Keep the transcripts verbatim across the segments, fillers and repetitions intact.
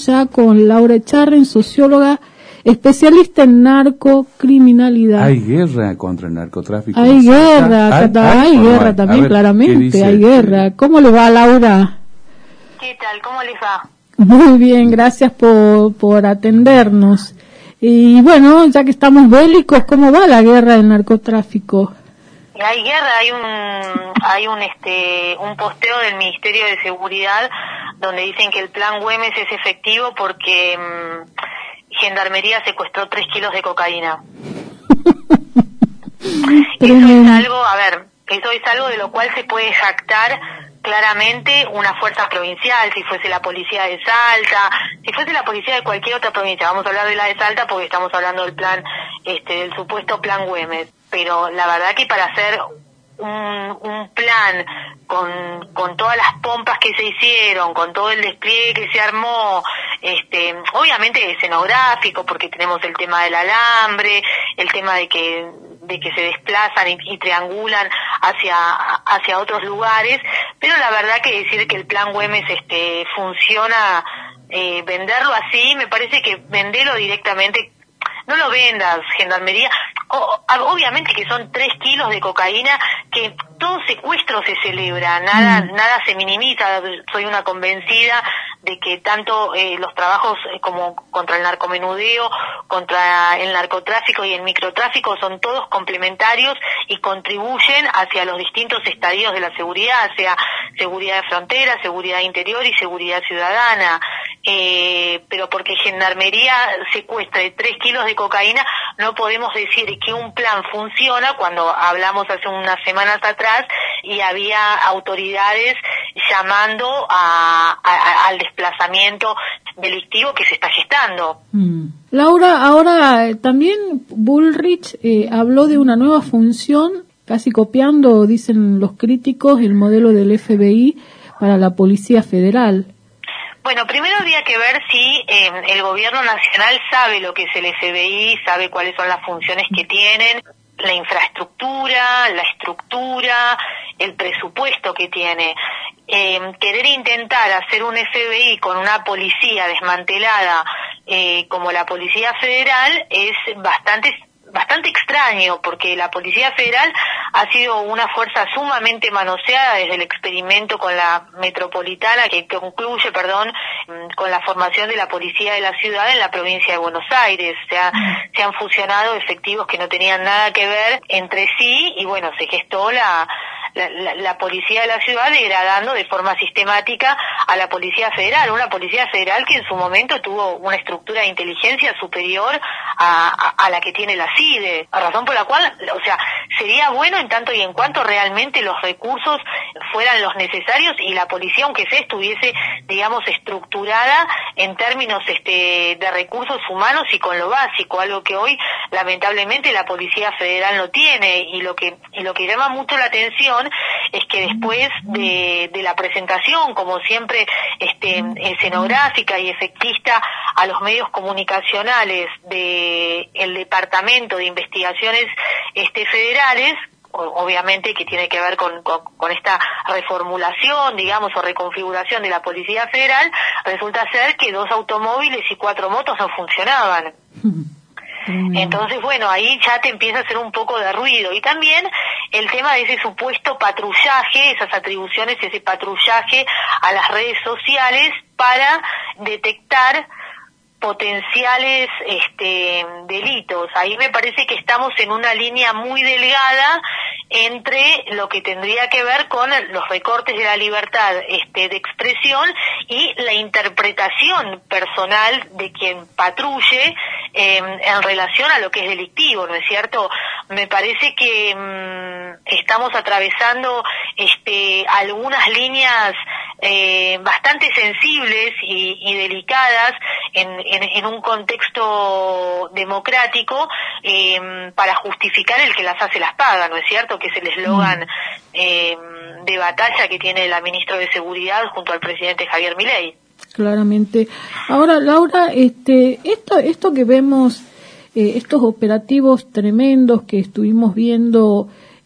ya con Laura Echarren, socióloga, especialista en narcocriminalidad. Hay guerra contra el narcotráfico. Hay guerra, hay, hay, hay guerra hay. También, ver, claramente, hay guerra. ¿Cómo le va, Laura? ¿Qué tal? ¿Cómo les va? Muy bien, gracias por, por atendernos. Y bueno, ya que estamos bélicos, ¿cómo va la guerra del narcotráfico? Hay guerra, hay un hay un este un posteo del Ministerio de Seguridad donde dicen que el plan Güemes es efectivo porque mmm, Gendarmería secuestró tres kilos de cocaína. Eso es algo, a ver, eso es algo de lo cual se puede jactar claramente una fuerza provincial, si fuese la policía de Salta, si fuese la policía de cualquier otra provincia. Vamos a hablar de la de Salta porque estamos hablando del plan, este, del supuesto plan Güemes. Pero la verdad que para hacer un, un plan con, con todas las pompas que se hicieron, con todo el despliegue que se armó, este, obviamente escenográfico, porque tenemos el tema del alambre, el tema de que de que se desplazan y, y triangulan hacia hacia otros lugares, pero la verdad que decir que el plan Güemes este funciona, eh, venderlo así, me parece que venderlo directamente, no lo vendas, Gendarmería. O, obviamente que son tres kilos de cocaína, que todo secuestro se celebra, nada mm. nada se minimiza. Soy una convencida de que tanto eh, los trabajos eh, como contra el narcomenudeo, contra el narcotráfico y el microtráfico son todos complementarios y contribuyen hacia los distintos estadios de la seguridad, sea seguridad de frontera, seguridad interior y seguridad ciudadana. Eh, pero porque Gendarmería secuestre tres kilos de cocaína, no podemos decir que un plan funciona cuando hablamos hace unas semanas atrás y había autoridades llamando a, a, al desplazamiento delictivo que se está gestando. Mm. Laura, ahora también Bullrich eh, habló de una nueva función, casi copiando, dicen los críticos, el modelo del F B I para la Policía Federal. Bueno, primero habría que ver si eh, el gobierno nacional sabe lo que es el F B I, sabe cuáles son las funciones que tienen, la infraestructura, la estructura, el presupuesto que tiene. Eh, querer intentar hacer un F B I con una policía desmantelada eh, como la Policía Federal es bastante bastante extraño, porque la Policía Federal ha sido una fuerza sumamente manoseada desde el experimento con la metropolitana, que concluye, perdón, con la formación de la Policía de la Ciudad en la provincia de Buenos Aires. O sea, se han fusionado efectivos que no tenían nada que ver entre sí y bueno, se gestó la La, la, la Policía de la Ciudad degradando de forma sistemática a la Policía Federal, una Policía Federal que en su momento tuvo una estructura de inteligencia superior a, a, a la que tiene la CIDE, razón por la cual, o sea, sería bueno en tanto y en cuanto realmente los recursos fueran los necesarios y la policía, aunque sea, estuviese, digamos, estructurada en términos este de recursos humanos y con lo básico, algo que hoy lamentablemente la Policía Federal no tiene, y lo que y lo que llama mucho la atención es que después de, de la presentación, como siempre, este, escenográfica y efectista a los medios comunicacionales de el Departamento de Investigaciones este, Federales, obviamente que tiene que ver con, con, con esta reformulación, digamos, o reconfiguración de la Policía Federal, resulta ser que dos automóviles y cuatro motos no funcionaban. Entonces, bueno, ahí ya te empieza a hacer un poco de ruido. Y también el tema de ese supuesto patrullaje, esas atribuciones, ese patrullaje a las redes sociales para detectar potenciales este delitos. Ahí me parece que estamos en una línea muy delgada entre lo que tendría que ver con los recortes de la libertad este de expresión y la interpretación personal de quien patrulle eh, en relación a lo que es delictivo, ¿no es cierto? Me parece que mmm, estamos atravesando este algunas líneas eh, bastante sensibles y, y delicadas en, en, en un contexto democrático eh, para justificar el que las hace las paga, ¿no es cierto? Que es el eslogan eh, de batalla que tiene la ministra de Seguridad junto al presidente Javier Milei. Claramente. Ahora, Laura, este, esto, esto que vemos, eh, estos operativos tremendos que estuvimos viendo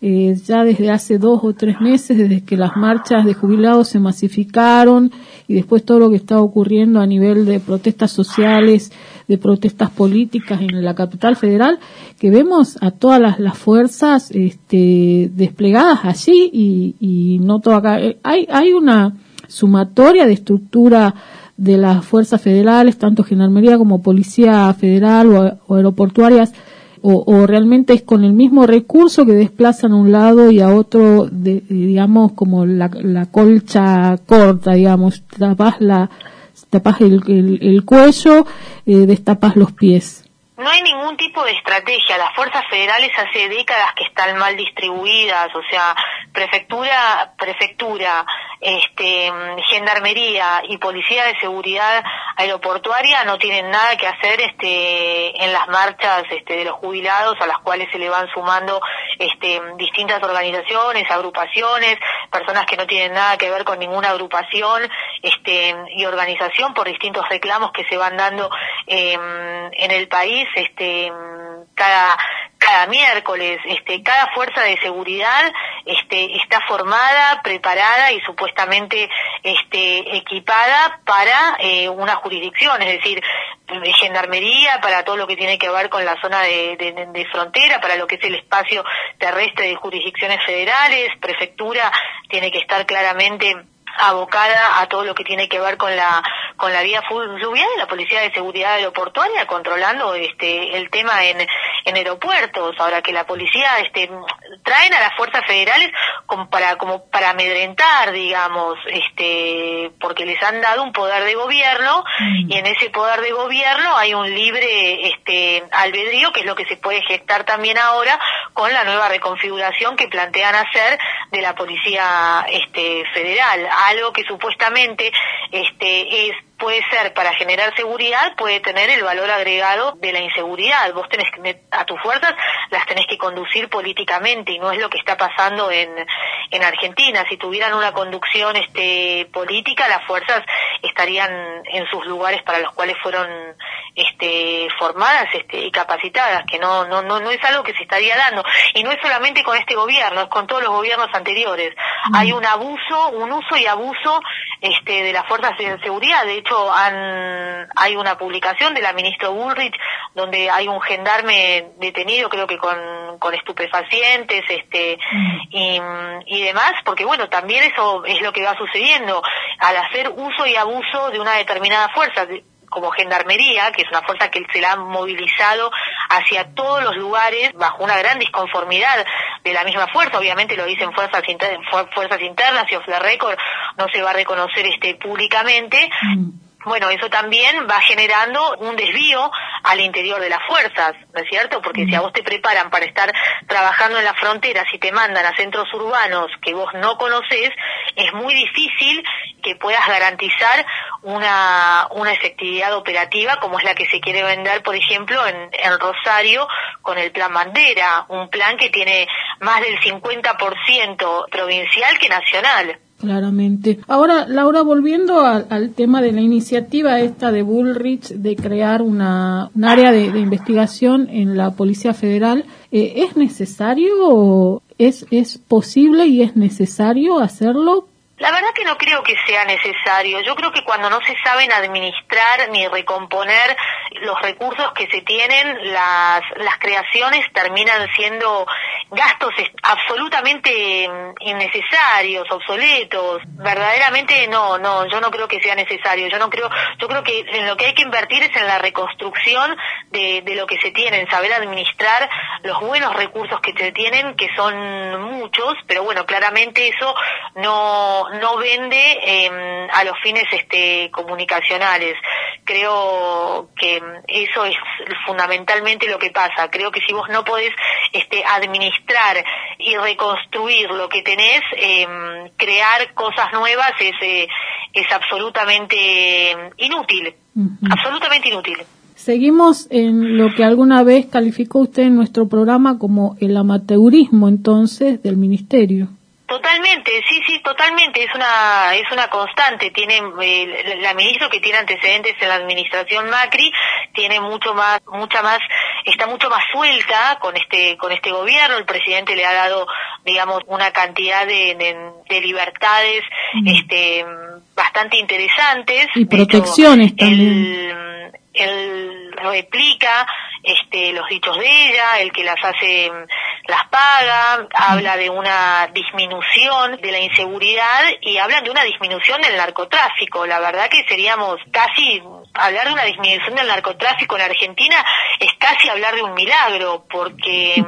eh, ya desde hace dos o tres meses, desde que las marchas de jubilados se masificaron y después todo lo que está ocurriendo a nivel de protestas sociales, de protestas políticas en la capital federal, que vemos a todas las, las fuerzas este, desplegadas allí y, y noto acá, hay, hay una sumatoria de estructura de las fuerzas federales, tanto Gendarmería como Policía Federal o, o aeroportuarias, o, o realmente es con el mismo recurso que desplazan a un lado y a otro, de, digamos, como la, la colcha corta, digamos, tapas, la, tapas el, el, el cuello, eh, destapas los pies. No hay ningún tipo de estrategia. Las fuerzas federales hace décadas que están mal distribuidas, o sea, prefectura, prefectura, este, gendarmería y policía de seguridad aeroportuaria no tienen nada que hacer, este, en las marchas, este, de los jubilados, a las cuales se le van sumando, este, distintas organizaciones, agrupaciones, personas que no tienen nada que ver con ninguna agrupación, este, y organización por distintos reclamos que se van dando eh, en el país. Este, cada cada miércoles, este, cada fuerza de seguridad, este, está formada, preparada y supuestamente, este, equipada para eh, una jurisdicción, es decir, gendarmería para todo lo que tiene que ver con la zona de, de, de frontera, para lo que es el espacio terrestre de jurisdicciones federales, prefectura tiene que estar claramente abocada a todo lo que tiene que ver con la con la vía fluvial, la Policía de Seguridad Aeroportuaria controlando este el tema en en aeropuertos. Ahora que la policía este traen a las fuerzas federales como para como para amedrentar, digamos, este porque les han dado un poder de gobierno mm. y en ese poder de gobierno hay un libre este albedrío, que es lo que se puede gestar también ahora con la nueva reconfiguración que plantean hacer de la Policía este federal. Algo que supuestamente este es puede ser para generar seguridad, puede tener el valor agregado de la inseguridad. Vos tenés que, a tus fuerzas las tenés que conducir políticamente y no es lo que está pasando en en Argentina. Si tuvieran una conducción este política, las fuerzas estarían en sus lugares para los cuales fueron este formadas este y capacitadas, que no no no no es algo que se estaría dando, y no es solamente con este gobierno, es con todos los gobiernos anteriores. Mm. Hay un abuso, un uso y abuso este de las fuerzas de seguridad. De hecho, han, hay una publicación de la ministra Bullrich donde hay un gendarme detenido, creo que con con estupefacientes este mm. y, y demás, porque bueno, también eso es lo que va sucediendo al hacer uso y abuso de una determinada fuerza como Gendarmería, que es una fuerza que se la ha movilizado hacia todos los lugares bajo una gran disconformidad de la misma fuerza. Obviamente lo dicen fuerzas inter fuerzas internas y off the record no se va a reconocer este públicamente. Mm. Bueno, eso también va generando un desvío al interior de las fuerzas, ¿no es cierto? Porque mm. si a vos te preparan para estar trabajando en las fronteras y te mandan a centros urbanos que vos no conocés, es muy difícil que puedas garantizar una una efectividad operativa como es la que se quiere vender, por ejemplo, en, en Rosario con el Plan Bandera, un plan que tiene más del cincuenta por ciento provincial que nacional. Claramente. Ahora, Laura, volviendo a, al tema de la iniciativa esta de Bullrich de crear una un área de, de investigación en la Policía Federal, eh, ¿es necesario, es es posible y es necesario hacerlo? La verdad que no creo que sea necesario. Yo creo que cuando no se saben administrar ni recomponer los recursos que se tienen, las las creaciones terminan siendo gastos absolutamente innecesarios, obsoletos. Verdaderamente no, no, yo no creo que sea necesario. Yo no creo, yo creo que en lo que hay que invertir es en la reconstrucción de, de lo que se tiene, en saber administrar los buenos recursos que se tienen, que son muchos, pero bueno, claramente eso no no vende eh, a los fines este comunicacionales. Creo que eso es fundamentalmente lo que pasa. Creo que si vos no podés este administrar y reconstruir lo que tenés, eh, crear cosas nuevas es eh, es absolutamente inútil, uh-huh. absolutamente inútil. Seguimos en lo que alguna vez calificó usted en nuestro programa como el amateurismo, entonces, del ministerio. Totalmente, sí, sí, totalmente, es una es una constante. Tiene eh, la ministra, que tiene antecedentes en la administración Macri, tiene mucho más mucha más está mucho más suelta con este con este gobierno. El presidente le ha dado, digamos, una cantidad de, de, de libertades mm. este bastante interesantes. Y protecciones de hecho, también. Él, él replica este los dichos de ella, el que las hace las paga, habla de una disminución de la inseguridad y hablan de una disminución del narcotráfico. La verdad que seríamos casi, hablar de una disminución del narcotráfico en Argentina es casi hablar de un milagro, porque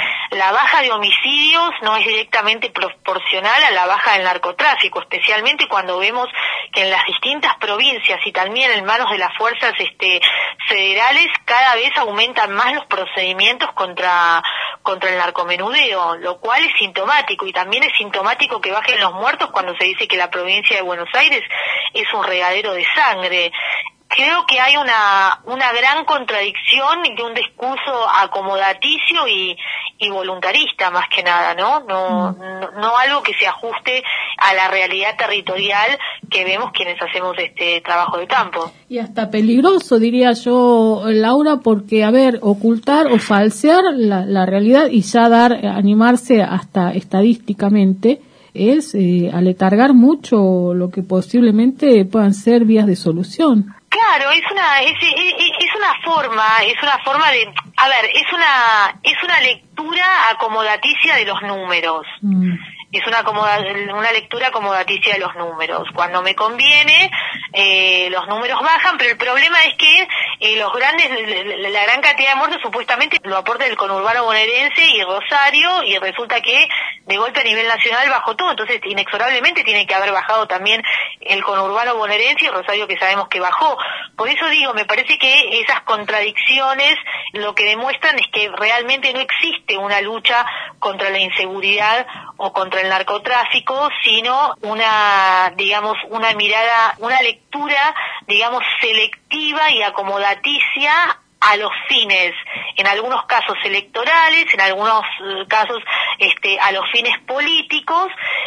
la baja de homicidios no es directamente proporcional a la baja del narcotráfico, especialmente cuando vemos que en las distintas provincias y también en manos de las fuerzas este federales cada vez aumentan más los procedimientos contra contra el narcomenudeo, lo cual es sintomático, y también es sintomático que bajen los muertos cuando se dice que la provincia de Buenos Aires es un regadero de sangre. Creo que hay una una gran contradicción de un discurso acomodaticio y, y voluntarista más que nada, ¿no? No, no no algo que se ajuste a la realidad territorial que vemos quienes hacemos este trabajo de campo. Y hasta peligroso, diría yo, Laura, porque, a ver, ocultar o falsear la, la realidad y ya dar, animarse hasta estadísticamente, es eh, aletargar mucho lo que posiblemente puedan ser vías de solución. Claro, es una es, es, es una forma, es una forma de, a ver, es una es una lectura acomodaticia de los números. Mm. Es una acomoda, una lectura acomodaticia de los números. Cuando me conviene, eh, los números bajan, pero el problema es que eh, los grandes, la gran cantidad de muertos supuestamente lo aporta el conurbano bonaerense y Rosario, y resulta que de golpe a nivel nacional bajó todo, entonces inexorablemente tiene que haber bajado también el conurbano bonaerense y Rosario, que sabemos que bajó. Por eso digo, me parece que esas contradicciones lo que demuestran es que realmente no existe una lucha contra la inseguridad o contra el narcotráfico, sino una, digamos, una mirada, una lectura, digamos, selectiva y acomodaticia a los fines, en algunos casos electorales, en algunos casos este, a los fines políticos,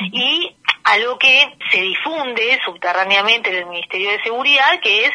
y a lo que se difunde subterráneamente en el Ministerio de Seguridad, que es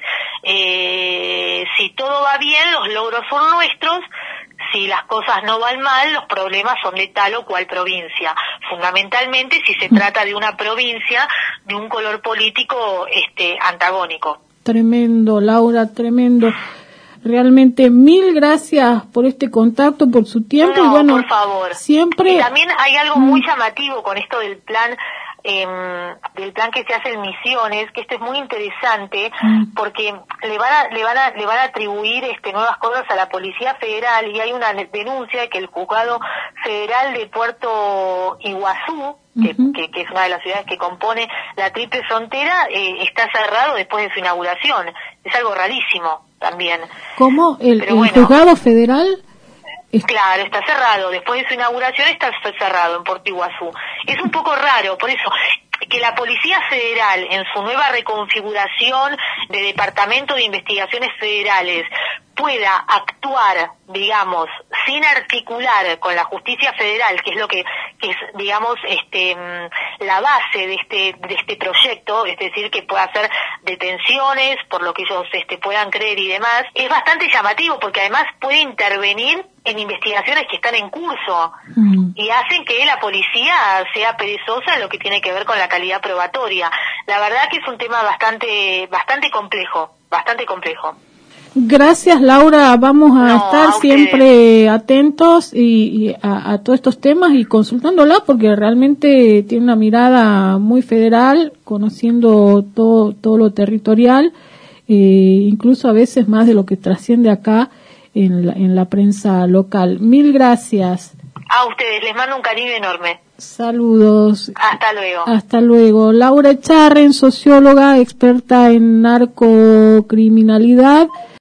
eh, si todo va bien, los logros son nuestros; si las cosas no van mal, los problemas son de tal o cual provincia. Fundamentalmente si se trata de una provincia de un color político este antagónico. Tremendo, Laura, tremendo. Realmente mil gracias por este contacto, por su tiempo. No, y bueno, por favor. Siempre. Y también hay algo muy llamativo con esto del plan eh, del plan que se hace en Misiones, que esto es muy interesante porque le van a, le van a, le van a atribuir este nuevas cosas a la Policía Federal, y hay una denuncia de que el Juzgado Federal de Puerto Iguazú, que, uh-huh. que, que es una de las ciudades que compone la Triple Frontera, eh, está cerrado después de su inauguración. Es algo rarísimo también. ¿Cómo? ¿El, Pero el bueno, Juzgado Federal? Claro, está cerrado. Después de su inauguración está cerrado en Puerto Iguazú. Es un poco raro, por eso, que la Policía Federal, en su nueva reconfiguración de Departamento de Investigaciones Federales, pueda actuar, digamos, sin articular con la justicia federal, que es lo que, que es, digamos, este, la base de este, de este proyecto, es decir, que pueda hacer detenciones por lo que ellos, este, puedan creer y demás, es bastante llamativo, porque además puede intervenir en investigaciones que están en curso mm. y hacen que la policía sea perezosa en lo que tiene que ver con la calidad probatoria. La verdad que es un tema bastante, bastante complejo, bastante complejo. Gracias, Laura. Vamos a no, estar a siempre atentos y, y a, a todos estos temas y consultándola, porque realmente tiene una mirada muy federal, conociendo todo, todo lo territorial, eh, incluso a veces más de lo que trasciende acá en la, en la prensa local. Mil gracias. A ustedes, les mando un cariño enorme. Saludos. Hasta luego. Hasta luego. Laura Echarren, socióloga, experta en narcocriminalidad.